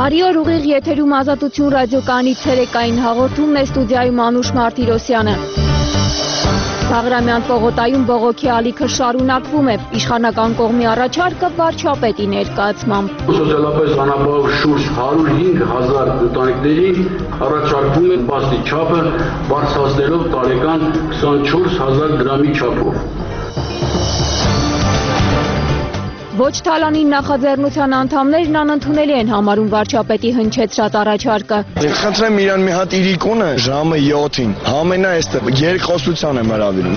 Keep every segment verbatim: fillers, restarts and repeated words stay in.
Բարի օր, ուղիղ եթերում Ազատություն ռադիոկայանի ցերեկային հաղորդումն է, ստուդիայում Անուշ Մարտիրոսյանը։ Բաղրամյան պողոտայում բողոքի ալիքը շարունակվում է, իշխանական կողմի առաջարկը վարչապետի ներկայացմամբ։ Սոցիալապես անապահով շուրջ հարյուր հինգ հազար ընտանիքների առաջարկվում է բաստի չափը բարձրացնելով տարեկան քսանչորս հազար դրամի չափով։ Ոչ թալանի նախաձեռնության անդամներն անընդունելի են համարում վարչապետի հնչեցրած առաջարկը։ Խնդրեմ իրան մի հատ իրիկունը ժամը յոթին, համենա էստեղ երկխոսության եմ հրավիրում։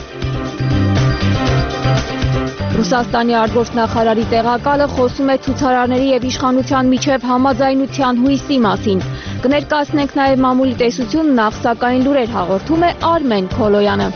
Ռուսաստանի արտգործնախարարի տեղակալը խոսում է ցուցարարների եւ իշխանության միջև համաձայնության հույսի մասին։ Կներկայացնենք նաեւ մամուլի տեսություն, նախ սակայն լուրեր հաղորդում է Արմեն Քոլոյանը։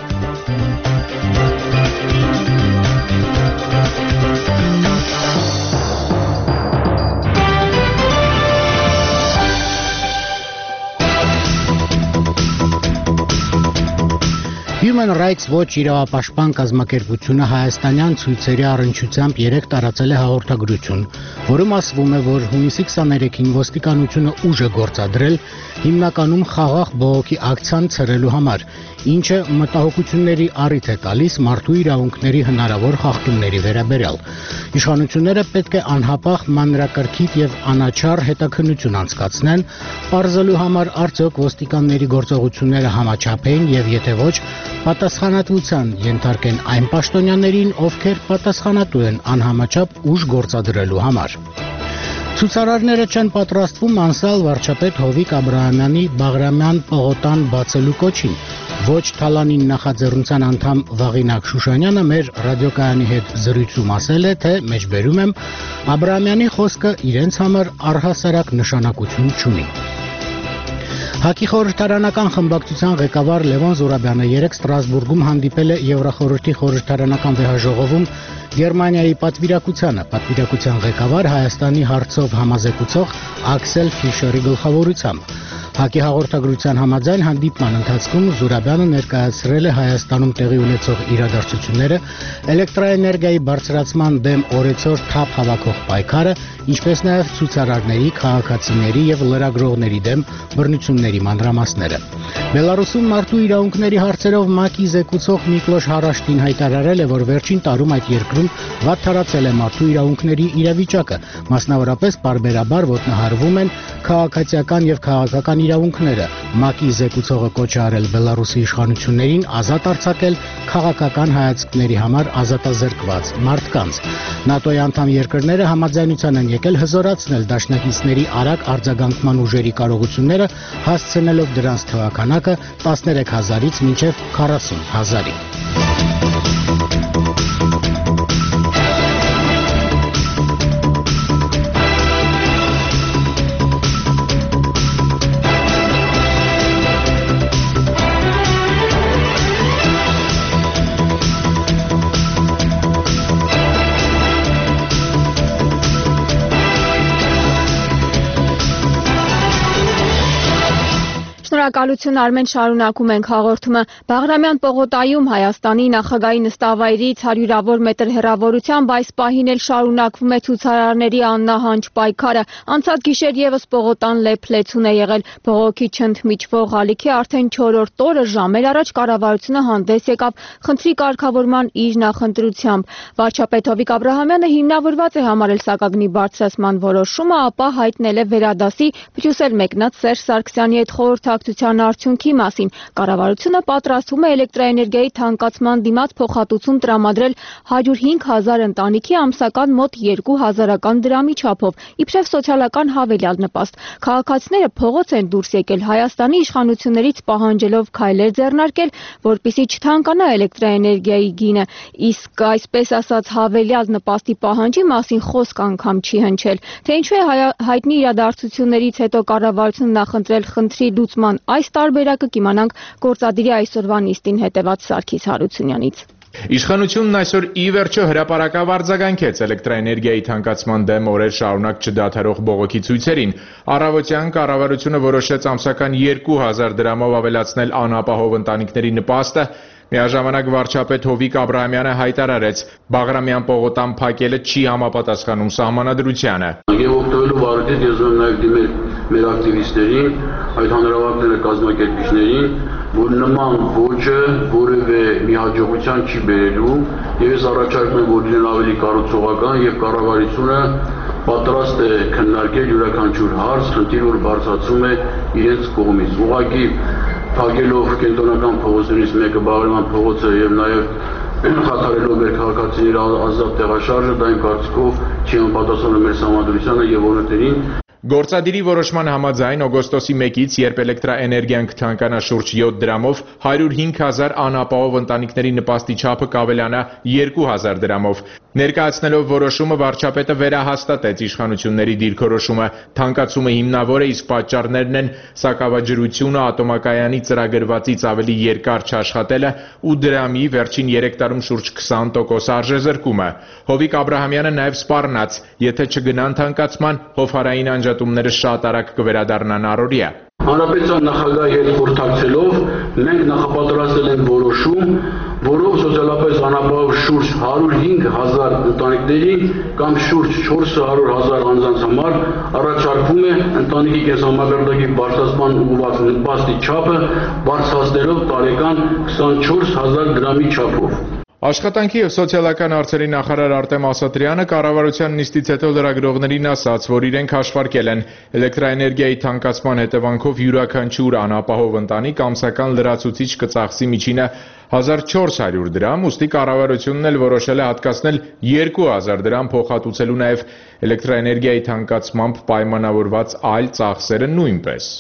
Human Rights Watch իրավապաշտպան կազմակերպությունը հայաստանյան ցույցերի առնչությամբ երեկ տարածել է հաղորդագրություն, որում ասվում է, որ հունիսի քսաներեքին ոստիկանությունը ուժ է գործադրել հիմնականում խաղաղ բողոքի ակցիան ցրելու համար, ինչը մտահոգությունների առիթ է տալիս մարդու իրավունքների հնարավոր խախտումների վերաբերյալ։ Իշխանությունները պետք է անհապաղ մանրակրքիթ եւ անաչառ հետաքննություն անցկացնեն, պարզելու համար արդյոք ոստիկանների գործողությունները համաչափ են եւ եթե ոչ, պատասխանատվության ենթարկեն այն պաշտոնյաներին, ովքեր պատասխանատու են անհամաչափ ուժ գործադրելու համար։ Ցուցարարները չեն պատրաստվում անցալ վարչապետ Հովիկ Աբրահամյանի Բաղրամյան պողոտան բացելու կոչին։ Ոչ թալանին նախաձեռնության անդամ Վաղինակ Շուշանյանը մեր ռադիոկայանի հետ զրույցում ասել է, թե մեջբերում եմ Աբրահամյանի խոսքը իրենց համար առհասարակ նշանակություն չունի։ Հակի խորհրդարանական խմբակցության ղեկավար Լևոն Զուրաբյանը երեկ Ստրասբուրգում հանդիպել է Եվրախորհրդի խորհրդարանական վեհաժողովում Գերմանիայի պատվիրակությանը, պատվիրակության ղեկավար Հայաստանի հարցով համազեկուցող Աքսել Ֆիշերի գլխավորությամբ։ Հակի հաղորդագրության համաձայն հանդիպման ընթացքում Զուրաբյանը ներկայացրել է Հայաստանում տեղի ունեցող իրադարձությունները, էլեկտրաէներգիայի բարձրացման դեմ օրեցօր թափ հավաքող պայքարը, ինչպես նաև ցուցարարների, քաղաքացիների եւ լրագրողների դեմ բռնությունների մանրամասները։ Բելարուսում մարդու իրավունքների հարցերով ՄԱԿ-ի զեկուցող Միկլոշ Հարաշտին հայտարարել է, որ վերջին տարում այդ երկրում վատթարացել է մարդու իրավունքների իրավիճակը, մասնավորապես պարբերաբար ոտնահարվում են քաղաքացիական եւ քաղաքական իրավունքները։ ՄԱԿ-ի զեկուցողը կոչ է արել Բելարուսի իշխանություններին ազատ արձակել քաղաքական հայացքների համար ազատազրկված մարդկանց։ ՆԱՏՕ-ի անդամ երկրները համաձայնության են եկել հզորացնել դաշնակիցների արագ արձագանքման ուժերի կարողությունները, հասցնելով դրանց թվաքանակը տասներեք հազարից մինչև քառասուն հազարի։ Շնորհակալություն Արմեն, շարունակում ենք հաղորդումը։ Բաղրամյան պողոտայում Հայաստանի նախագահի նստավայրից հարյուրավոր մետր հեռավորությամբ այս պահին էլ շարունակվում է ցուցարարների աննահանջ պայքարը։ Անցած գիշեր եւս պողոտան լեփլեցուն է եղել։ Բողոքի չընդմիջվող ալիքի արդեն չորրորդ օրը ժամեր առաջ կառավարությունը հանդես եկավ խնդրի կարգավորման իր նախընտրությամբ։ Վարչապետ Հովիկ Աբրահամյանը հիմնավորված է համարել սակագնի բարձրացման որոշումը, ապա հայտնել է վերադասի փչուսել մեկնած Սերժ Սարգսյանի հետ խորհրդակցության արդյունքի մասին։ Կառավարությունը պատրաստվում է էլեկտրաէներգիայի թանկացման դիմաց փոխհատուցում տրամադրել հարյուր հինգ հազար ընտանիքի ամսական մոտ երկու հազարական դրամի չափով, իբրև սոցիալական հավելյալ նպաստ։ Քաղաքացիները փողոց են դուրս եկել Հայաստանի իշխանություններից պահանջելով քայլեր ձեռնարկել, որպեսզի չթանկանա էլեկտրաէներգիայի գինը, իսկ այսպես ասած հավելյալ նպաստի պահանջի մասին խոսք անգամ չի հնչել։ Թե ինչու է հայտնի իրադարձություններից հետո կառավարությունը նախընտրել խնդրի լուծման այս տարբերակը, կիմանանք գործադիրի այսօրվա նիստին հետևած Սարգիս Հարությունյանից։ Իշխանությունն այսօր ի վերջո հրապարակավ արձագանքեց էլեկտրաէներգիայի թանկացման դեմ օրեր շարունակ չդադարող բողոքի ցույցերին։ Առավոտյան կառավարությունը որոշեց ամսական երկու հազար դրամով ավելացնել անապահով ընտանիքների նպաստը, Միաժամանակ վարչապետ Հովիկ Աբրահամյանը հայտարարեց, Բաղրամյան պողոտան փակելը չի համապատասխանում սահմանադրությանը։ Եվ օգտվելու վարույթից ես ուզում եմ նաև դիմել մեր ակտիվիստերին, այդ հանրավակները կազմակերպիչներին, որ նման ոճը որևէ մի հաջողության չի բերելու, եւ ես առաջարկում եմ, որ լինեն ավելի կառուցողական եւ կառավարությունը պատրաստ է քննարկել յուրաքանչյուր հարց, խնդիր, որ բարձրացում է իրենց կողմից։ Ուղղակի փակելով կենտրոնական փողոցներից մեկը Բաղրամյան փողոցը եւ նաեւ խաթարելով մեր քաղաքացիների ազատ տեղաշարժը, դա իմ կարծիքով չի համապատասխանում մեր սահմանադրությանը եւ օրենքներին։ Գործադիրի որոշման համաձայն օգոստոսի մեկից, երբ էլեկտրաէներգիան կթանկանա շուրջ յոթ դրամով, հարյուր հինգ հազար անապահով ընտանիքների նպաստի չափը կավելանա երկու հազար դրամով։ Ներկայացնելով որոշումը, վարչապետը վերահաստատեց իշխանությունների դիրքորոշումը, թանկացումը հիմնավոր է, իսկ պատճառներն են սակավաջրությունը, ատոմակայանի ծրագրվածից ավելի երկար չաշխատելը ու դրամի վերջին երեք տարում շուրջ քսան տոկոս արժեզրկումը։ Հովիկ Աբրահամյանը նաև սպառնաց, եթե չգնան թանկացման, հովհարային անջատումները շատ արագ կվերադառնան առօրյա։ Հանրապետության նախագահի հետ խորհրդակցելով մենք նախապատրաստել ենք որոշում, որով սոցիալապես անապահով շուրջ հարյուր հինգ հազար ընտանիքների կամ շուրջ չորս հարյուր հազար անձանց համար առաջարկվում է ընտանիքի կենսամակարդակի բարձրացման ուղղված նպաստի չափը բարձրացնելով տարեկան քսանչորս հազար դրամի չափով։ Աշխատանքի և սոցիալական հարցերի նախարար Արտեմ Ասատրյանը կառավարության նիստից հետո լրագրողներին ասաց, որ իրենք հաշվարկել են էլեկտրաէներգիայի թանկացման հետևանքով յուրաքանչյուր անապահով ընտանիք ամսական լրացուցիչ կծախսի միջինը հազար չորս հարյուր դրամ, ուստի կառավարությունն էլ որոշել է հատկացնել երկու հազար դրամ փոխհատուցելու նաև էլեկտրաէներգիայի թանկացմամբ պայմանավորված այլ ծախսերը նույնպես։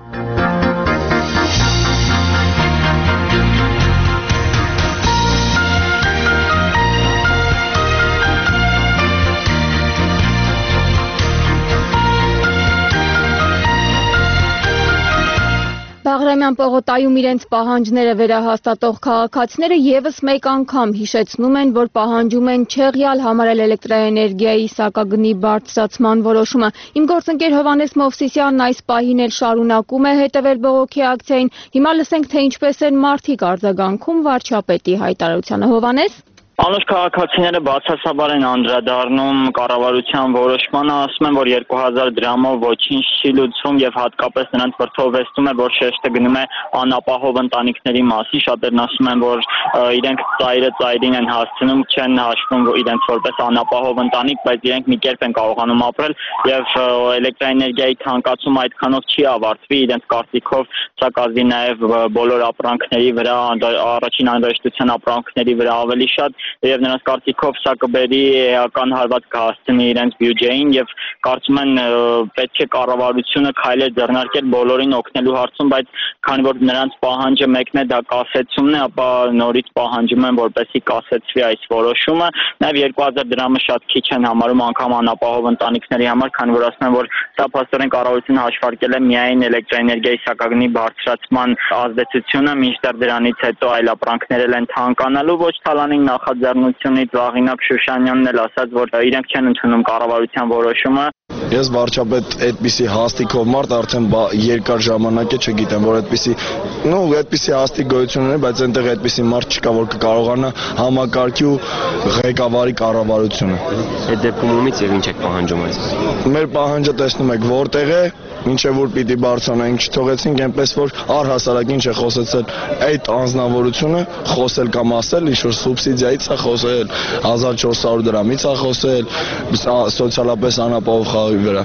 Բաղրամյան պողոտայում իրենց պահանջները վերահաստատող քաղաքացիները ևս մեկ անգամ հիշեցնում են, որ պահանջում են չեղյալ համարել էլեկտրաէներգիայի սակագնի բարձրացման որոշումը։ Իմ գործընկեր Հովհաննես Մովսիսյանն այս պահին էլ շարունակում է հետևել բողոքի ակցիային։ Հիմա լսենք, թե ինչպես են մարդիկ արձագանքում վարչապետի հայտարարությանը։ Հովհաննես։ Անուշ քաղաքացիները բացասաբար են անդրադառնում կառավարության որոշմանը, ասում են, որ երկու հազար դրամով ոչինչ չի լուծվում եւ հատկապես նրանց վրդովվեցնում է, որ շեշտը գնում է անապահով ընտանիքների մասին։ Շատերն ասում են, որ իրենք ծայրը ծայրին են հասցնում, չեն հաշվում իրենց որպես անապահով ընտանիք, բայց իրենք մի կերպ են կարողանում ապրել եւ էլեկտրաէներգիայի թանկացումը այդքանով չի ավարտվի իրենց կարծիքով, սա կազդի նաեւ բոլոր ապրանքների վրա, առաջին անհրաժեշտության ապրանքների վրա ավելի շատ եւ նրանց կարծիքով սա կբերի էական հարված կհասցնի իրենց բյուջեին եւ կարծում են պետք է կառավարությունը քայլեր ձեռնարկել բոլորին օգնելու հարցում, բայց քանի որ նրանց պահանջը մեկն է դա կասեցումն է, ապա նորից պահանջում են որպեսզի կասեցվի այս որոշումը։ Նաեւ երկու հազար դրամը շատ քիչ են համարում անգամ անապահով ընտանիքների համար, քանի որ ասում են, որ սա փաստորեն կառավարությունը հաշվարկել է միայն էլեկտրաէներգիայի սակագնի բարձրացման ազդեցությունը, մինչդեռ դրանից հետո այլ ապրանքներ են թանկանալու, ոչ թալանի նախաձեռնությունից Վաղինակ Շուշանյանն էլ ասաց, որ իրենք չեն ընդունում կառավարության որոշումը։ Ես վարչապետ այդպիսի հաստիկով մարդ արդեն երկար ժամանակ է չգիտեմ, որ այդպիսի, նո, այդպիսի հաստիկ գոյություն ունի, բայց այնտեղ այդպիսի մարդ չկա, որ կկարողանա համակարգի ու ղեկավարի կառավարությունը։ Այդ դեպքում ումից եւ ինչ եք պահանջում այս։ Մեր պահանջը տեսնում եք որտեղ է, ինչեւ որ պիտի բարձրանայինք, չթողեցինք այնպես, որ առհասարակ ինչ է խոսեցել այդ անձնավորությունը, խոսել կամ ասել, ինչ որ սուբսիդիայից է խոսել, հազար չորս հարյուր դրամից է խոսել, սոցիալապես անապահով խաղի վրա։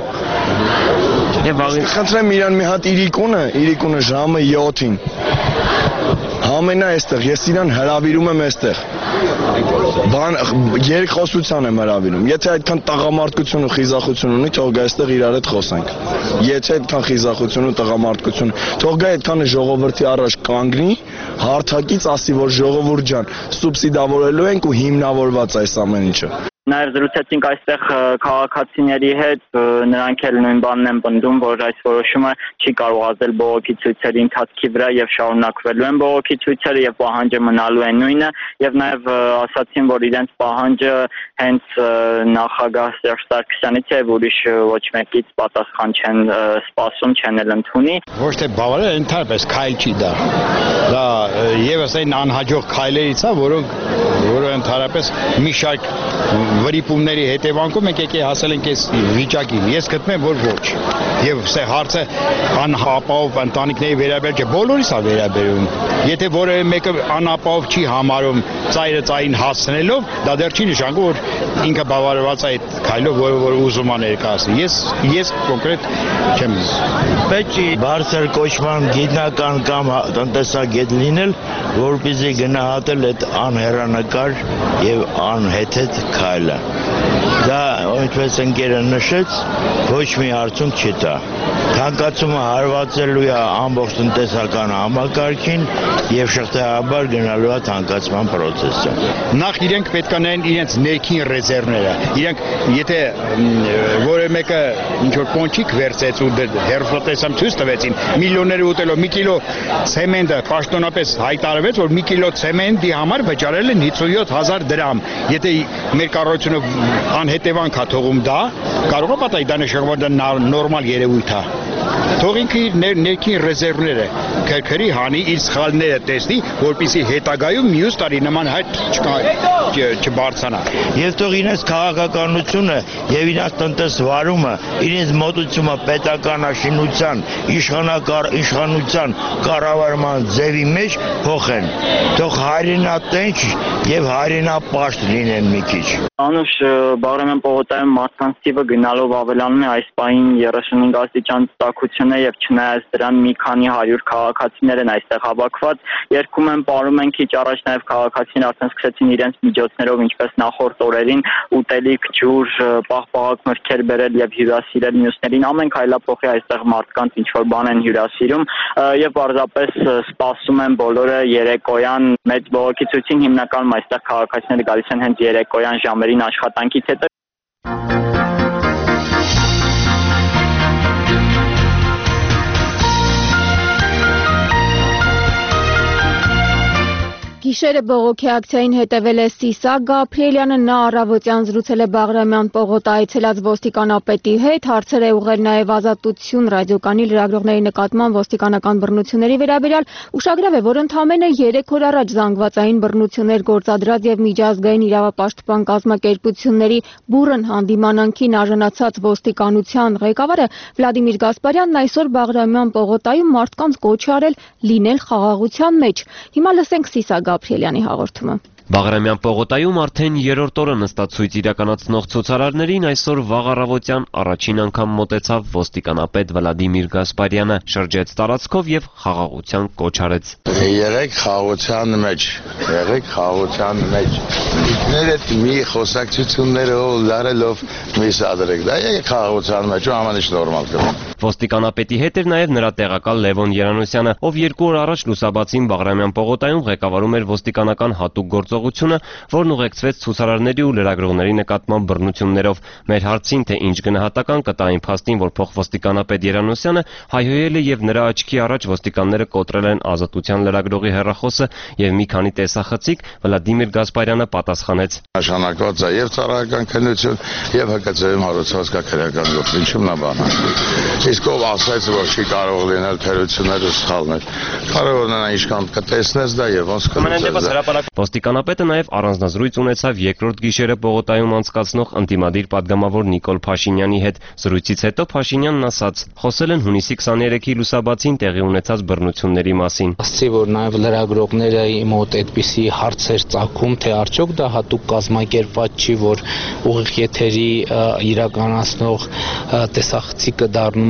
Եվ խնդրեմ իրան մի հատ իրիկունը, իրիկունը ժամը յոթին։ Համենա այստեղ, ես իրան հրավիրում եմ այստեղ։ Բան երկխոսության եմ հրավիրում։ Եթե այդքան տղամարդկություն ու խիզախություն ունի, թող գա այստեղ իրար հետ խոսենք։ Եթե այդքան խիզախություն ու տղամարդկություն, թող գա այդքանը ժողովրդի առաջ կանգնի, հարթակից ասի, որ ժողովուրդ ջան, սուբսիդավորելու ենք ու հիմնավորված այս ամեն ինչը։ Նաև զրուցեցինք այստեղ քաղաքացիների հետ, նրանք էլ նույն բանն են պնդում, որ այս որոշումը չի կարողացել բողոքի ցույցերի ընթացքի վրա եւ շարունակվելու են բողոքի ցույցերը եւ պահանջը մնալու է նույնը եւ նաև ասացին, որ իրենց պահանջը հենց նախագահ Սերժ Սարգսյանից է, ուրիշ ոչ մեկից պատասխան չեն սպասում, չեն էլ ընդունի։ Ոչ թե բավարար, ընդհանրապես քայլ չի դա։ Դա եւս այն անհաջող քայլերից է, որոնք որը ընդհանրապես մի շարք վրիպումների հետևանքով մենք եկե հասել ենք այս վիճակին։ Ես գտնում եմ, որ ոչ։ Եվ սա հարցը անապահով ընտանիքների վերաբերյալ չէ, բոլորիս է վերաբերում։ Եթե որևէ մեկը անապահով չի համարում ծայրը ծային հասցնելով, դա դեռ չի նշանակում, որ ինքը բավարարված է այդ քայլով, որը որ ուզում է ներկայացնել։ Ես ես կոնկրետ չեմ պետք է բարձր կոչման գիտնական կամ տնտեսագետ լինել, որպեսզի գնահատել այդ անհեռանկար եւ անհեթեթ քայլը։ Դա ինչպես ընկերը նշեց, ոչ մի արդյունք չի տա։ Թանկացումը հարվածելու է ամբողջ տնտեսական համակարգին եւ շղթայաբար գնալու է թանկացման process-ը։ Նախ իրենք պետք է նայեն իրենց ներքին ռեզերվները։ Իրենք եթե որևէ մեկը ինչ որ կոնչիկ վերցեց ու հերոսատեսամ ցույց տվեցին, միլիոններ ուտելով մի կիլո ցեմենտը պաշտոնապես հայտարարվեց, որ մի կիլո ցեմենտի համար վճարել են հիսունյոթ հազար դրամ։ Եթե մեր կառավարությունը անհետևանք է թողում դա, կարող է պատահի դա նշանակում որ դա նորմալ երևույթ է։ Թող ինքը իր ներքին ռեզերվները քրքրի հանի իր սխալները տեսնի, որպեսզի հետագայում մյուս տարի նման հայտ չբարձրանա։ Եվ թող իրենց քաղաքականությունը եւ իրենց տնտեսվարումը, իրենց մոտեցումը պետականաշինության, իշխանական իշխանության կառավարման ձևի մեջ փոխեն։ Թող հայրենատենչ եւ հայրենապաշտ լինեն մի քիչ։ Անուշ Բաղրամյան պողոտայում մարդկանց թիվը գնալով ավելանում է այս պահին երեսունհինգ աստիճան տաքություն է եւ չնայած դրան մի քանի հարյուր քաղաքացիներ են այստեղ հավաքված, երգում են, պարում են, քիչ առաջ նաեւ քաղաքացիներ արդեն սկսեցին իրենց միջոցներով, ինչպես նախորդ օրերին, ուտելիք, ջուր, պաղպաղակ մրգեր բերել եւ հյուրասիրել մյուսներին, ամեն քայլափոխի այստեղ մարդկանց ինչ որ բան են հյուրասիրում եւ պարզապես սպասում են բոլորը երեկոյան մեծ բողոքի ցույցին, հիմնականում այստեղ քաղաքացիները գալիս են հենց երեկոյան ժամերին աշխատանքից հետո։ Գիշերը բողոքի ակցիային հետևել է Սիսակ Գաբրիելյանը, նա առավոտյան զրուցել է Բաղրամյան պողոտ այցելած ոստիկանապետի հետ, հարցեր է ուղղել նաև Ազատություն ռադիոկայանի լրագրողների նկատմամբ ոստիկանական բռնությունների վերաբերյալ, ուշագրավ է, որ ընդամենը երեք օր առաջ զանգվածային բռնություններ գործադրած եւ միջազգային իրավապաշտպան կազմակերպությունների բուռն հանդիմանանքին արժանացած ոստիկանության ղեկավարը Վլադիմիր Գասպարյանն այսօր Բաղրամյան պողոտայում մարդկանց կոչ է արել լինել խաղաղության մեջ։ Հիմա լսենք Սիսակ Գաբրիելյանի հաղորդումը։ Բաղրամյան պողոտայում արդեն երրորդ օրը նստացույց իրականացնող ցուցարարներին այսօր վաղ առավոտյան առաջին անգամ մոտեցավ ոստիկանապետ Վլադիմիր Գասպարյանը, շրջեց տարածքով եւ խաղաղության կոչ արեց։ Եղեք խաղաղության մեջ, եղեք խաղաղության մեջ։ Ինքներդ մի խոսակցություններով լարելով մի սադրեք, դա եղեք խաղաղության մեջ ու ամեն ինչ նորմալ կլինի։ Ոստիկանապետի հետ էր նաև նրա տեղակալ Լևոն Երանոսյանը, ով երկու օր առաջ լուսաբացին Բաղրամյան պողոտայում ղեկավարում էր ոստիկանական հատուկ գործողությունը, որն ուղեկցվեց ցուցարարների ու լրագրողների նկատմամբ բռնություններով։ Մեր հարցին, թե ինչ գնահատական կտա այն փաստին, որ փոխոստիկանապետ Երանոսյանը հայհոյել է եւ նրա աչքի առաջ ոստիկանները կոտրել են Ազատության լրագրողի հեռախոսը եւ մի քանի տեսախցիկ, Վլադիմիր Գասպարյանը պատասխանեց. Նշանակված է եւ ծառայական քննություն եւ հակացեում հարուցված քրեական գործ, ինչու՞մն է բանը։ Իսկ ով ասաց, որ չի կարող լինել թերություններ ու սխալներ։ Կարող է նա ինչքան կտեսնես դա եւ ոնց կլինի։ Ոստիկանապետը նաև առանձնազրույց ունեցավ երկրորդ գիշերը Պողոտայում անցկացնող ընդդիմադիր պատգամավոր Նիկոլ Փաշինյանի հետ։ Զրույցից հետո Փաշինյանն ասաց. խոսել են հունիսի քսաներեքի լուսաբացին տեղի ունեցած բռնությունների մասին։ Ասացի, որ նաև լրագրողները մոտ այդպիսի հարցեր ծագում, թե արդյոք դա հատուկ կազմակերպված չի, որ ուղիղ եթերի իրականացնող տեսախցիկը դառնում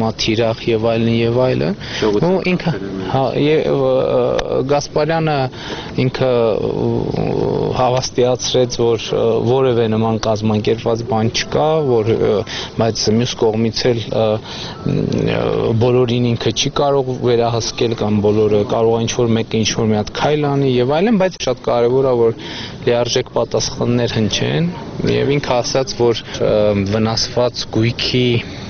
հիմա թիրախ եւ այլն եւ այլն։ Ու ինքը հա Գասպարյանը ինքը հավաստիացրեց, որ որևէ նման կազմակերպված բան չկա, որ բայց մյուս կողմից էլ բոլորին ինքը չի կարող վերահսկել կամ բոլորը կարող է ինչ-որ մեկը ինչ-որ մի հատ քայլ անի եւ այլն, բայց շատ կարեւոր է, որ լիարժեք պատասխաններ հնչեն եւ ինքը ասաց, որ վնասված գույքի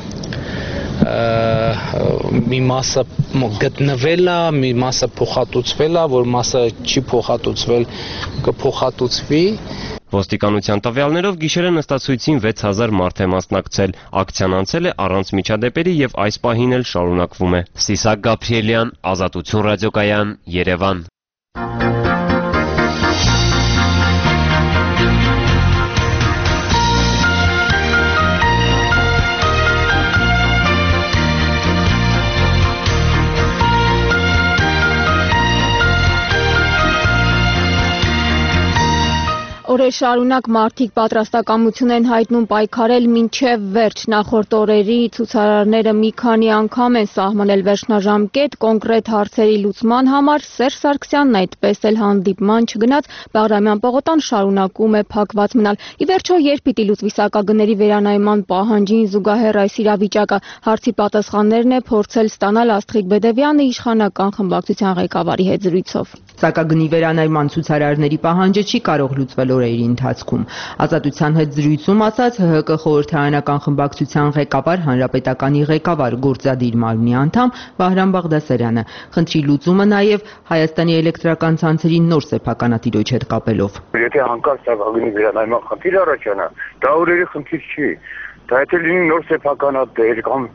մի մասը գտնվել է, մի մասը փոխհատուցվել է, որ մասը չի փոխհատուցվել, կփոխհատուցվի։ Ոստիկանության տվյալներով գիշերը նստացույցին վեց հազար մարդ է մասնակցել, ակցիան անցել է առանց միջադեպերի եւ այս պահին էլ շարունակվում է։ Սիսակ Գաբրիելյան, Ազատություն ռադիոկայան, Երևան։ Օրեր շարունակ մարդիկ պատրաստակամություն են հայտնում պայքարել մինչև վերջ։ Նախորդ օրերի ցուցարարները մի քանի անգամ են սահմանել վերջնաժամկետ կոնկրետ հարցերի լուծման համար։ Սերժ Սարգսյանն այդպես էլ հանդիպման չգնաց, Բաղրամյան պողոտան շարունակում է փակված մնալ։ Ի վերջո, երբ պիտի լուծվի սակագների վերանայման պահանջին զուգահեռ այս իրավիճակը, հարցի պատասխաններն է փորձել ստանալ Աստղիկ Բեդևյանը իշխանական խմբակցության ղեկավարի հետ զրույցով։ Սակագնի վերանայման ցուցարարների պահանջը չի կարող լուծվել օրերի ընթացքում։ Ազատության հետ զրույցում ասաց ՀՀԿ խորհրդարանական խմբակցության ղեկավար, Հանրապետականի ղեկավար, գործադիր մարմնի անդամ Վահրամ Բաղդասարյանը։ Խնդրի լուծումը նաև Հայաստանի էլեկտրական ցանցերի նոր սեփականատիրոջ հետ կապելով։ Եթե հանկարծ սակագնի վերանայման խնդիր առաջանա, դա օրերի խնդիր չի։ Դա եթե լինի նոր սեփականատեր կամ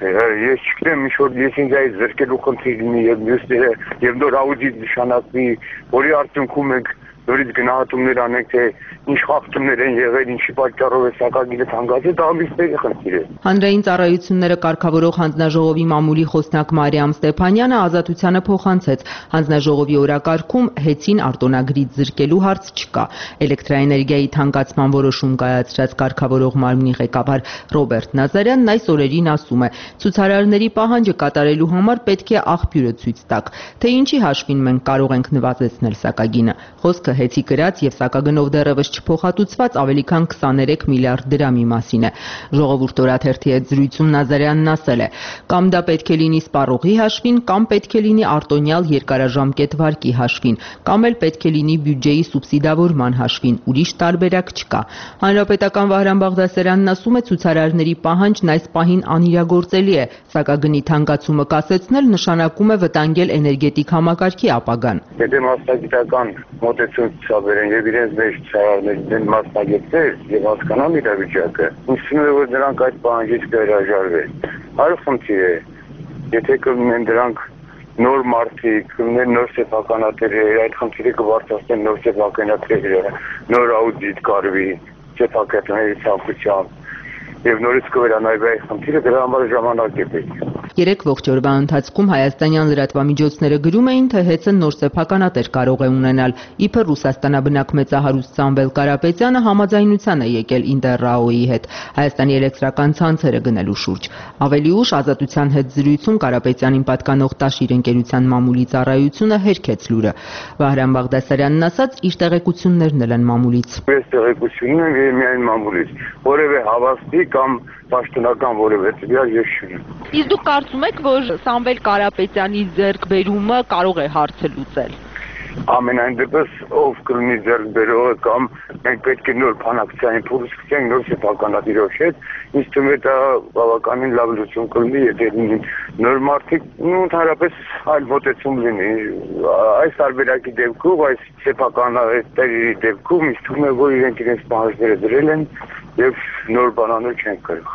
ես չգիտեմ, ինչ-որ ես ինձ այդ զրկելու խնդիր լինի եւ մյուսները եւ նոր աուդիտ նշանակվի, որի արդյունքում մենք նորից գնահատումներ անենք, թե ինչ խախտումներ են եղել, ինչի պատճառով է սակագիրը թանկացել, դա ամիսների խնդիր է։ Հանրային ծառայությունները կարգավորող հանձնաժողովի մամուլի խոսնակ Մարիամ Ստեփանյանը Ազատությանը փոխանցեց։ Հանձնաժողովի օրակարգում հեծին արտոնագրից զրկելու հարց չկա։ Էլեկտրաէներգիայի թանկացման որոշում կայացրած կարգավորող մարմնի ղեկավար Ռոբերտ Նազարյանն այս օրերին ասում է. ցուցարարների պահանջը կատարելու համար պետք է աղբյուրը ցույց տաք, թե ինչի հաշվին մենք կարող ենք նվազեցնել սակագինը։ Խոսքը հեծի գրած եւ սակագնով դեռևս չփոխհատուցված ավելի քան քսաներեք միլիարդ դրամի մասին է։ Ժողովուրդ օրաթերթի հետ զրույցում Նազարյանն ասել է. կամ դա պետք է լինի սպառողի հաշվին, կամ պետք է լինի արտոնյալ երկարաժամկետ վարկի հաշվին, կամ էլ պետք է լինի բյուջեի սուբսիդավորման հաշվին, ուրիշ տարբերակ չկա։ Հանրապետական Վահրամ Բաղդասարյանն ասում է, ցուցարարների պահանջն այս պահին անիրագործելի է, սակագնի թանկացումը կասեցնել նշանակում է վտանգել էներգետիկ համակարգի ապագան։ Եթե մասնագիտական մոտեցում ցուցաբերեն եւ իրենց մեջ ցուցարարների դեն մասնագետներ եւ հասկանան իրավիճակը, ինձ թվում է, որ նրանք այդ պահանջից կհրաժարվեն։ Այլ խնդիր է, եթե կլինեն դրանք նոր մարդիկ, կլինեն նոր սեփականատերեր, այդ խնդիրը կբարձրացնեն նոր սեփականատերերը, նոր աուդիտ կարվի, սեփականատերերի ցանկությամբ եւ նորից կվերանայվի այդ խնդիրը, դրա համար ժամանակ է պետք։ Երեք ողջ օրվա ընթացքում հայաստանյան լրատվամիջոցները գրում էին, թե հեծը նոր սեփականատեր կարող է ունենալ։ Իբր Ռուսաստանաբնակ մեծահարուստ Սամվել Կարապետյանը համաձայնության է եկել Ինտերրաոյի հետ Հայաստանի էլեկտրական ցանցերը գնելու շուրջ։ Ավելի ուշ Ազատության հետ զրույցում Կարապետյանին պատկանող Տաշիր ընկերության մամուլի ծառայությունը հերքեց լուրը։ Վահրամ Բաղդասարյանն ասաց, իր տեղեկություններն էլ են մամուլից։ Ես տեղեկությունն եմ միայն մամուլից, որևէ հավաստի կամ պաշտոնական որևէ տվյալ ես չունեմ։ Իսկ դուք կարծում եք, որ Սամվել Կարապետյանի ձեռքբերումը կարող է հարցը լուծել։ Ամենայն դեպս ով կլինի ձեռքբերողը կամ մենք պետք է նոր բանակցային փորձենք նոր սեփականատիրոջ հետ, ինձ թվում է դա բավականին լավ լուծում կլինի, եթե լինի նոր մարդիկ, ու ընդհանրապես այլ մոտեցում լինի։ Այս տարբերակի դեպքում, այս սեփականատերերի դեպքում ինձ թվում է, որ իրենք իրենց պահանջները դրել են եւ նոր բանանել չեն կարող։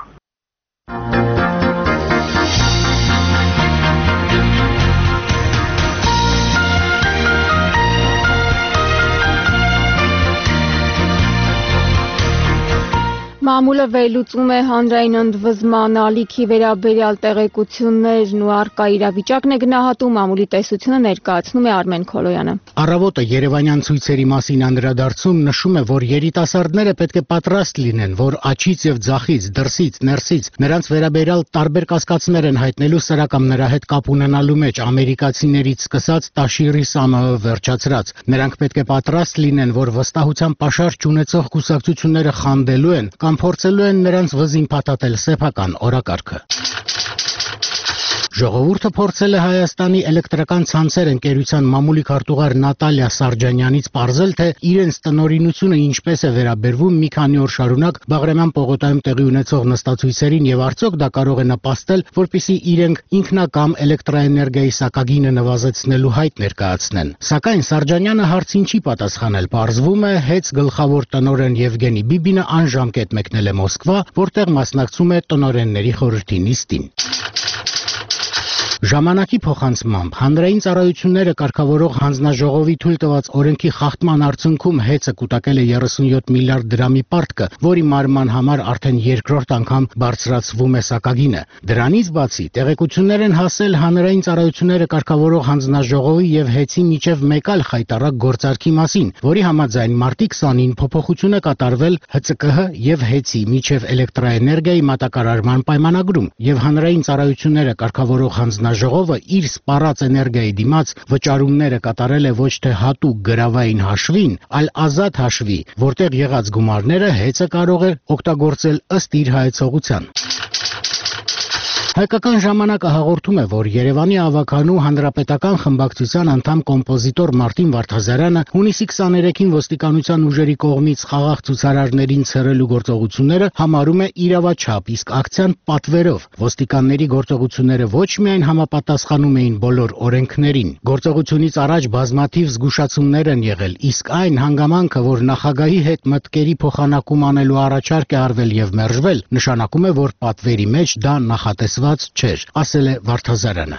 Մամուլը վերլուծում է հանրային ընդվզման ալիքի վերաբերյալ տեղեկություններն ու առկա իրավիճակն է գնահատում, մամուլի տեսությունը ներկայացնում է Արմեն Քոլոյանը։ Առավոտը երևանյան ցույցերի մասին անդրադարձում նշում է, որ երիտասարդները պետք է պատրաստ լինեն, որ աջից եւ ձախից, դրսից, ներսից նրանց վերաբերյալ տարբեր կասկածներ են հայտնելու սրա կամ նրա հետ կապ ունենալու մեջ, ամերիկացիներից սկսած Տաշիրի Սամոյը վերջացրած։ Նրանք պետք է պատրաստ լինեն, որ վստահության պաշար չունեցող կուսակցությունները խանդելու են կամ փորձելու են նրանց վզին փաթաթել սեփական օրակարգը։ Ժողովուրդը փորձել է Հայաստանի էլեկտրական ցանցեր ընկերության մամուլի քարտուղար Նատալիա Սարջանյանից պարզել, թե իրենց տնօրինությունը ինչպես է վերաբերվում մի քանի օր շարունակ Բաղրամյան պողոտայում տեղի ունեցող նստացույցերին եւ արդյոք դա կարող է նպաստել, որպեսզի իրենք ինքնակամ էլեկտրաէներգիայի սակագինը նվազեցնելու հայտ ներկայացնեն։ Սակայն Սարջանյանը հարցին չի պատասխանել։ Պարզվում է, հեծ գլխավոր տնօրեն Եվգենի Բիբինը անժամկետ մեկնել է Մոսկվա, որտեղ մասնակցում է տնօրենների խորհրդի նիստին։ Ժամանակի փոխանցմամբ հանրային ծառայությունները կարգավորող հանձնաժողովի թույլ տված օրենքի խախտման արդյունքում հեծը կուտակել է երեսունյոթ միլիարդ դրամի պարտքը, որի մարման համար արդեն երկրորդ անգամ բարձրացվում է սակագինը։ Դրանից բացի տեղեկություններ են հասել հանրային ծառայությունները կարգավորող հանձնաժողովի եւ հեծի միջև մեկ այլ խայտառակ գործարքի մասին, որի համաձայն մարտի քսանին փոփոխություն է կատարվել ՀՑԿՀ եւ հեծի միջև էլեկտրաէներգիայի մատակարարման պայմանագրում եւ հանրային ծառայությունները կարգավորող հանձնաժողովը Ժողովը իր սպառած էներգիայի դիմաց վճարումները կատարել է ոչ թե հատուկ գրավային հաշվին, այլ ազատ հաշվի, որտեղ եղած գումարները հեծը կարող է օգտագործել ըստ իր հայեցողության։ Հայկական ժամանակը հաղորդում է, որ Երևանի ավականու հանրապետական խմբակցության անդամ կոմպոզիտոր Մարտին Վարդազարյանը հունիսի քսաներեքին ոստիկանության ուժերի կողմից խաղաղ ցուցարարներին ցրելու գործողությունները համարում է իրավաչափ, իսկ ակցիան պատվերով։ Ոստիկանների գործողությունները ոչ միայն համապատասխանում էին բոլոր օրենքներին, գործողությունից առաջ բազմաթիվ զգուշացումներ են եղել, իսկ այն հանգամանքը, որ նախագահի հետ մտքերի փոխանակում անելու առաջարկ է արվել եւ մերժվել, նշանակում է, որ պատվերի մեջ դա նախատեսված չէր, ասել է Վարդազարյանը։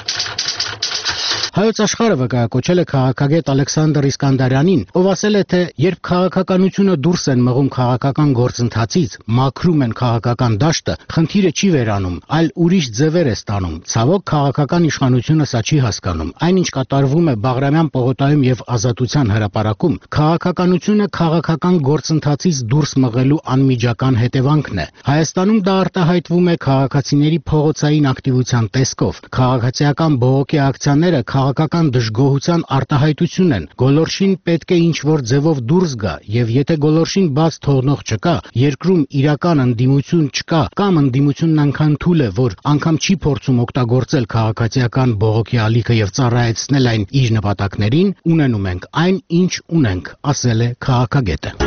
Հայոց աշխարհը վկայակոչել է քաղաքագետ Ալեքսանդր Իսկանդարյանին, ով ասել է, թե երբ քաղաքականությունը դուրս են մղում քաղաքական գործընթացից, մաքրում են քաղաքական դաշտը, խնդիրը չի վերանում, այլ ուրիշ ձևեր է ստանում։ Ցավոք, քաղաքական իշխանությունը սա չի հասկանում։ Այնինչ կատարվում է Բաղրամյան պողոտայում եւ Ազատության հրապարակում, քաղաքականությունը քաղաքական գործընթացից դուրս մղելու անմիջական հետևանքն է։ Հայաստանում դա արտահայտվում է քաղաքացիների փողոցային ակտիվության տեսքով։ Քաղաքացիական բողոքի ակցիաները քաղաքական դժգոհության արտահայտություն են։ Գոլորշին պետք է ինչ-որ ձևով դուրս գա, եւ եթե գոլորշին բաց թողնող չկա, երկրում իրական ընդդիմություն չկա, կամ ընդդիմությունն այնքան թույլ է, որ անգամ չի փորձում օգտագործել քաղաքացիական բողոքի ալիքը եւ ծառայեցնել այն իր նպատակներին, ունենում ենք այն, ինչ ունենք, ասել է քաղաքագետը։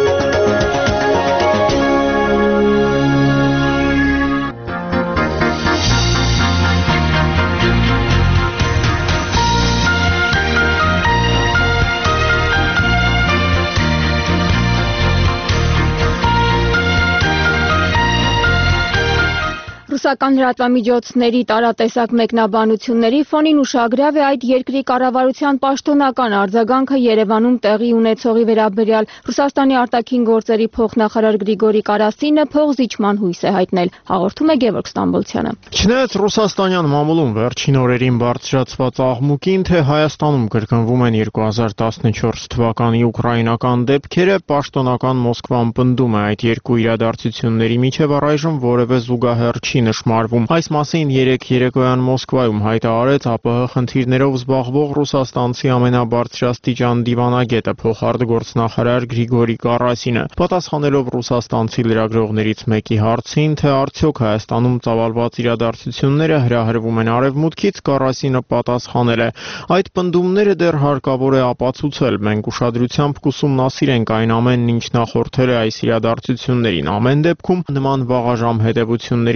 Ռուսական լրատվամիջոցների տարատեսակ մեկնաբանությունների ֆոնին ուշագրավ է այդ երկրի կառավարության պաշտոնական արձագանքը Երևանում տեղի ունեցողի վերաբերյալ։ Ռուսաստանի արտաքին գործերի փոխնախարար Գրիգորի Կարասինը փողզիջման հույս է հայտնել, հաղորդում է Գևորգ Ստամբոլցյանը։ Չնայած ռուսաստանյան մամուլում վերջին օրերին բարձրացված աղմուկին, թե Հայաստանում կրկնվում են երկու հազար տասնչորս թվականի ուկրաինական դեպքերը, պաշտոնական Մոսկվան պնդում է այդ երկու իրադարձությունների միջև առայժմ որևէ զուգահեռ չի նշմարվում։ Այս մասին երեկ երեկոյան Մոսկվայում հայտարարեց ԱՊՀ խնդիրներով զբաղվող ռուսաստանցի ամենաբարձրաստիճան դիվանագետը փոխարտգործնախարար Գրիգորի Կարասինը, պատասխանելով ռուսաստանցի լրագրողներից մեկի հարցին, թե արդյոք Հայաստանում ծավալված իրադարձությունները հրահրվում են արևմուտքից, Կարասինը պատասխանել է. այդ պնդումները դեռ հարկավոր է ապացուցել, մենք ուշադրությամբ կուսումնասիրենք այն ամենն, ինչ նախորդել է այս իրադարձություններին։ Ամեն դեպքում նման վաղաժամ հետևություններից ես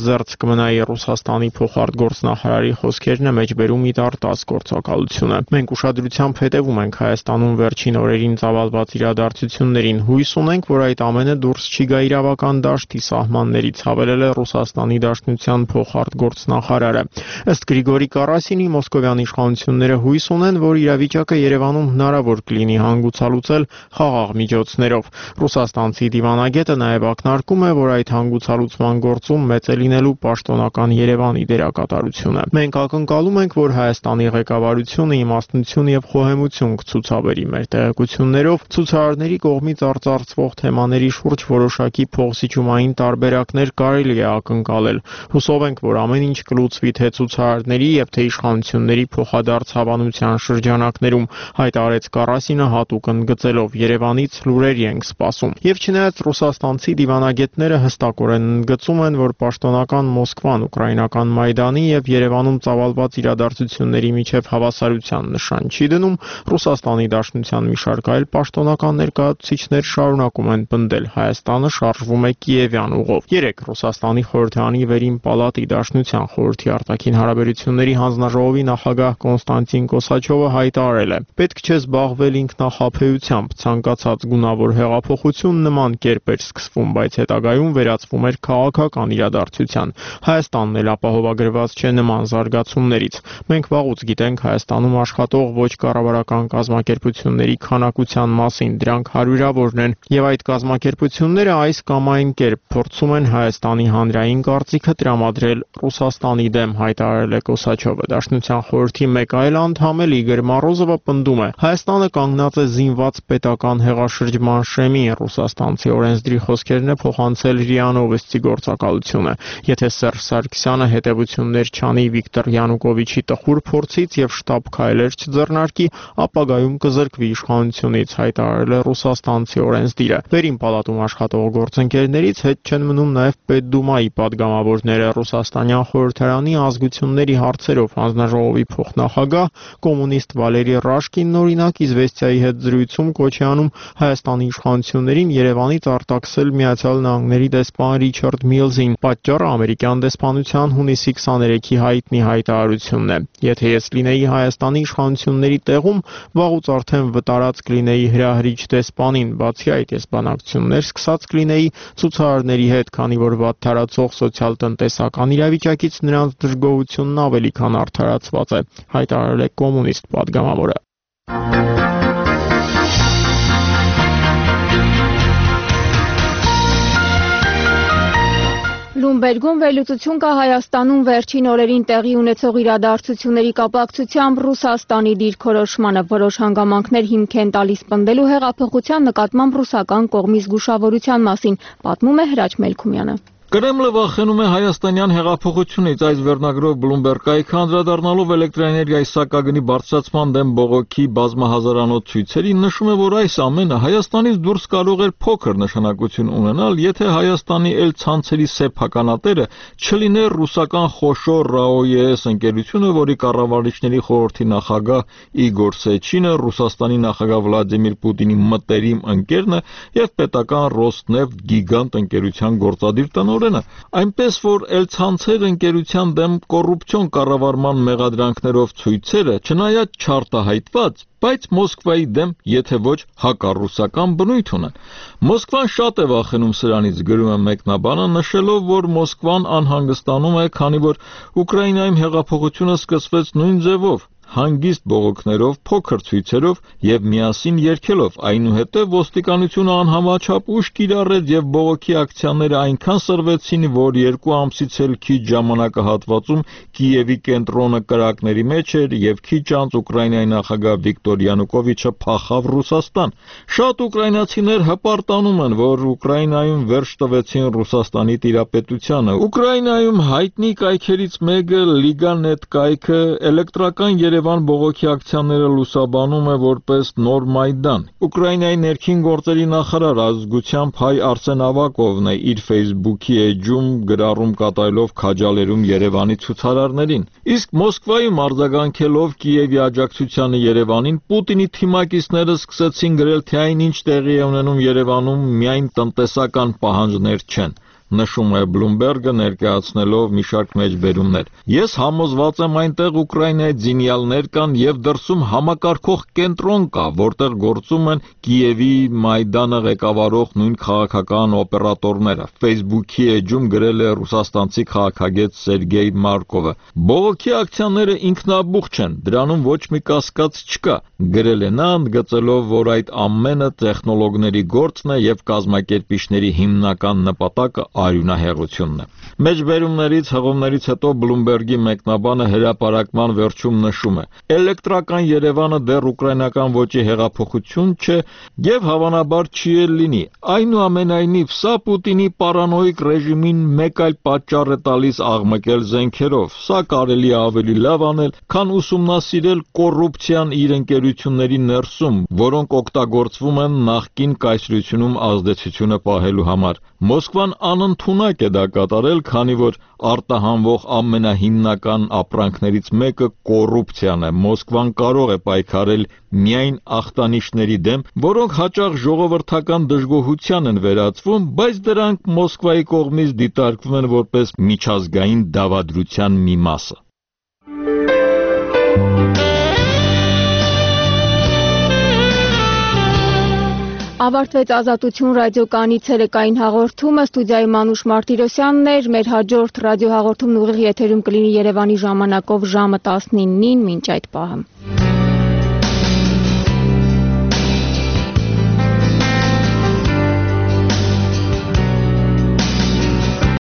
զերծ կմնայի Ռուսաստանի փոխարտգործնախարարի խոսքերն է մեջբերում Իտար տաս գործակալությունը։ Մենք ուշադրությամբ հետևում ենք Հայաստանում վերջին օրերին ծավալված իրադարձություններին, հույս ունենք, որ այդ ամենը դուրս չի գա իրավական դաշտի սահմաններից, հավելել է Ռուսաստանի Դաշնության փոխարտգործնախարարը։ Ըստ Գրիգորի Կարասինի, մոսկովյան իշխանությունները հույս ունեն, որ իրավիճակը Երևանում հնարավոր կլինի հանգուցալուծել խաղաղ միջոցներով։ Ռուսաստանցի դիվանագետը նաև ակնարկում է, որ այդ հանգուցալուծման գործում մեծ է լինելու պաշտոնական Երևանի դերակատարությունը։ Մենք ակնկալում ենք, որ Հայաստանի ղեկավարությունը իմաստնություն եւ խոհեմություն կցուցաբերի մեր տեղեկություններով ցուցարարների կողմից արծարծվող թեմաների շուրջ որոշակի փոխզիջումային տարբերակներ կարելի է ակնկալել։ Հուսով ենք, որ ամեն ինչ կլուծվի թե ցուցարարների եւ թե իշխանությունների փոխադարձ հավանության շրջանակներում, հայտարարեց Կարասինը հատուկ ընդգծելով Երևանից լուրերի ենք սպասում։ Եվ չնայած ռուսաստանցի դիվանագետները հստակորեն ընդգծում են, որ պաշտոնական Մոսկվան ուկրաինական Մայդանի եւ Երևանում ծավալված իրադարձությունների միջև հավասարության նշան չի դնում, Ռուսաստանի Դաշնության մի շարք այլ պաշտոնական ներկայացուցիչներ շարունակում են պնդել Հայաստանը շարժվում է Կիևյան ուղով։ Երեկ Ռուսաստանի խորհրդարանի վերին պալատի Դաշնության խորհրդի արտաքին հարաբերությունների հանձնաժողովի նախագահ Կոնստանտին Կոսաչովը հայտարարել է. «Պետք չէ զբաղվել ինքնախաբեությամբ, ցանկացած գունավոր հեղափոխություն նման կերպ էր սկսվում, բայց հետագայում վերածվում էր քաղաքական իրադարձության։ Հայաստանն էլ ապահովագրված չէ նման զարգացումներից։ Մենք վաղուց գիտենք Հայաստանում աշխատող ոչ կառավարական կազմակերպությունների քանակության մասին, դրանք հարյուրավորն են, եւ այդ կազմակերպությունները այս կամ այն կերպ փորձում են Հայաստանի հանրային կարծիքը տրամադրել Ռուսաստանի դեմ», հայտարարել է Կոսաչովը։ Դաշնության խորհրդի մեկ այլ անդամ էլ Իգոր Մարոզովը պնդում է. «Հայաստանը կանգնած է զինված պետական հեղաշրջման շեմին, ռուսաստանցի օրենսդրի խոսքերն է փոխանցել ՌԻԱ Նովոստի գործակալությունը։ Եթե Սերժ Սարգսյանը հետևություններ չանի Վիկտոր Յանուկովիչի տխուր փորձից եւ շտապ քայլեր չձեռնարկի, ապագայում կզրկվի իշխանությունից», հայտարարել է ռուսաստանցի օրենսդիրը։ Վերին պալատում աշխատող գործընկերներից հետ չեն մնում նաև Պետդումայի падգամավորները։ Ռուսաստանյան խորհրդարանի ազգությունների հարցերով հանձնաժողովի փոխնախագահ կոմունիստ Վալերի Ռաշկինն օրինակ Իզվեստիայի հետ զրույցում կոչ է անում Հայաստանի իշխանություններին Երևանից արտաքսել Միացյալ Նահանգների դեսպան Ռիչարդ Միլզին։ Պատճառը ամերիկյան դեսպանության հունիսի քսաներեքի հայտնի հայտարարությունն է. «Եթե ես լինեի Հայաստանի իշխանությունների տեղում, վաղուց արդեն վտարած կլինեի հրահրիչ դեսպանին, բացի այդ ես բանակցություններ սկսած կլինեի ցուցարարների հետ, քանի որ վատթարացող սոցիալ-տնտեսական իրավիճակից նրանց դժգոհությունն ավելի քան արդարացված է», հայտարարել է կոմունիստ падգամավորը։ Բլումբերգում վերլուծություն կա Հայաստանում վերջին օրերին տեղի ունեցող իրադարձությունների կապակցությամբ Ռուսաստանի դիրքորոշմանը, որոշ հանգամանքներ հիմք են տալիս պնդելու հեղափոխության նկատմամբ ռուսական կողմի զգուշավորության մասին, պատմում է Հրաչ Մելքումյանը։ Կրեմլը վախենում է հայաստանյան հեղափոխությունից։ Այս վերնագրով Bloomberg կայքը անդրադառնալով էլեկտրաէներգիայի սակագնի բարձրացման դեմ բողոքի բազմահազարանոց ցույցերին նշում է, որ այս ամենը Հայաստանից դուրս կարող էր փոքր նշանակություն ունենալ, եթե Հայաստանի էլ ցանցերի սեփականատերը չլիներ ռուսական խոշոր ՌԱՕ-ԵՍ ընկերությունը, որի կառավարիչների խորհրդի նախագահ Իգոր Սեչինը Ռուսաստանի նախագահ Վլադիմիր Պուտինի մտերիմ ընկերն է եւ պետական Ռոսնեֆտ գիգանտ ընկերության գործադիր տնօրեն։ Այնպես որ Էլ-ցանցեր ընկերության դեմ կոռուպցիոն կառավարման մեղադրանքներով ցույցերը, չնայած չարտահայտված, բայց Մոսկվայի դեմ, եթե ոչ հակառուսական բնույթ ունեն։ Մոսկվան շատ է վախենում սրանից, գրում է մեկնաբանը, նշելով, որ Մոսկվան անհանգստանում է, քանի որ Ուկրաինայում հեղափոխությունը սկսվեց նույն ձևով, հանգիստ բողոքներով, փոքր ցույցերով եւ միասին երգելով, այնուհետեւ ոստիկանությունը անհամաչափ ուժ կիրառեց եւ բողոքի ակցիաները այնքան սրվեցին, որ երկու ամսից էլ քիչ ժամանակահատվածում Կիևի կենտրոնը կրակների մեջ էր եւ քիչ անց Ուկրաինայի նախագահ Վիկտոր Յանուկովիչը փախավ Ռուսաստան։ Շատ ուկրաինացիներ հպարտանում են, որ Ուկրաինայում վերջ տվեցին Ռուսաստանի տիրապետությանը։ Ուկրաինայում հայտնի կայքերից մեկը Լիգա.net կայքը էլեկտրական Երևան բողոքի ակցիաները լուսաբանում է որպես նոր Մայդան։ Ուկրաինայի ներքին գործերի նախարար ազգությամբ հայ Արսեն Ավակովն է իր Facebook-ի էջում գրառում կատարելով քաջալերում Երևանի ցուցարարներին։ Իսկ Մոսկվայում արձագանքելով Կիևի աջակցությանը Երևանին, Պուտինի թիմակիցները սկսեցին գրել, թե այնինչ տեղի է ունենում Երևանում միայն տնտեսական պահանջներ չեն։ նշում է Bloomberg-ը ներկայացնելով մի շարք մեջբերումներ։ Ես համոզված եմ այնտեղ Ուկրաինայի զինյալներ կան եւ դրսում համակարգող կենտրոն կա, որտեղ գործում են Կիևի Մայդանը ղեկավարող նույն քաղաքական օպերատորները։ Facebook-ի էջում գրել է ռուսաստանցի քաղաքագետ Սերգեյ Մարկովը։ Բողոքի ակցիաները ինքնաբուխ չեն, դրանում ոչ մի կասկած չկա, գրել է նա, ընդգծելով, որ այդ ամենը տեխնոլոգների գործն է եւ կազմակերպիչների հիմնական նպատակը արյունահեղությունն է։ Մեջբերումներից հղումներից հետո Bloomberg-ի մեկնաբանը հրապարակման վերջում նշում է. Էլեկտրական Երևանը դեռ ուկրաինական ոճի հեղափոխություն չէ եւ հավանաբար չի էլ լինի։ Այնուամենայնիվ, սա Պուտինի պարանոիկ ռեժիմին մեկ այլ պատճառ է տալիս աղմկել զենքերով։ Սա կարելի է ավելի լավ անել, քան ուսումնասիրել կոռուպցիան իր ընկերությունների ներսում, որոնք օգտագործվում են նախկին կայսրությունում ազդեցությունը պահելու համար։ Մոսկվան անընդունակ է դա կատարել, քանի որ արտահանվող ամենահիմնական ապրանքներից մեկը կոռուպցիան է։ Մոսկվան կարող է պայքարել միայն ախտանիշների դեմ, որոնք հաճախ ժողովրդական դժգոհության են վերածվում, բայց դրանք Մոսկվայի կողմից դիտարկվում են որպես միջազգային դավադրության մի մասը։ Ավարտվեց Ազատություն ռադիոկայանի ցերեկային հաղորդումը, ստուդիայի Մանուշ Մարտիրոսյանն էր, մեր հաջորդ ռադիոհաղորդումն ուղիղ եթերում կլինի Երևանի ժամանակով ժամը տասնինին, մինչ այդ պահը։